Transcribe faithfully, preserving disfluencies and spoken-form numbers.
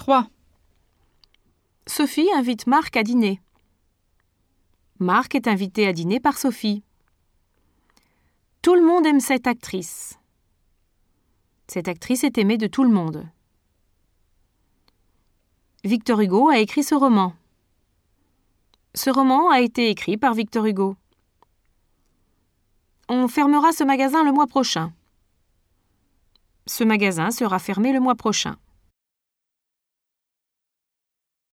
trois. Sophie invite Marc à dîner. Marc est invité à dîner par Sophie. Tout le monde aime cette actrice. Cette actrice est aimée de tout le monde. Victor Hugo a écrit ce roman. Ce roman a été écrit par Victor Hugo. On fermera ce magasin le mois prochain. Ce magasin sera fermé le mois prochain.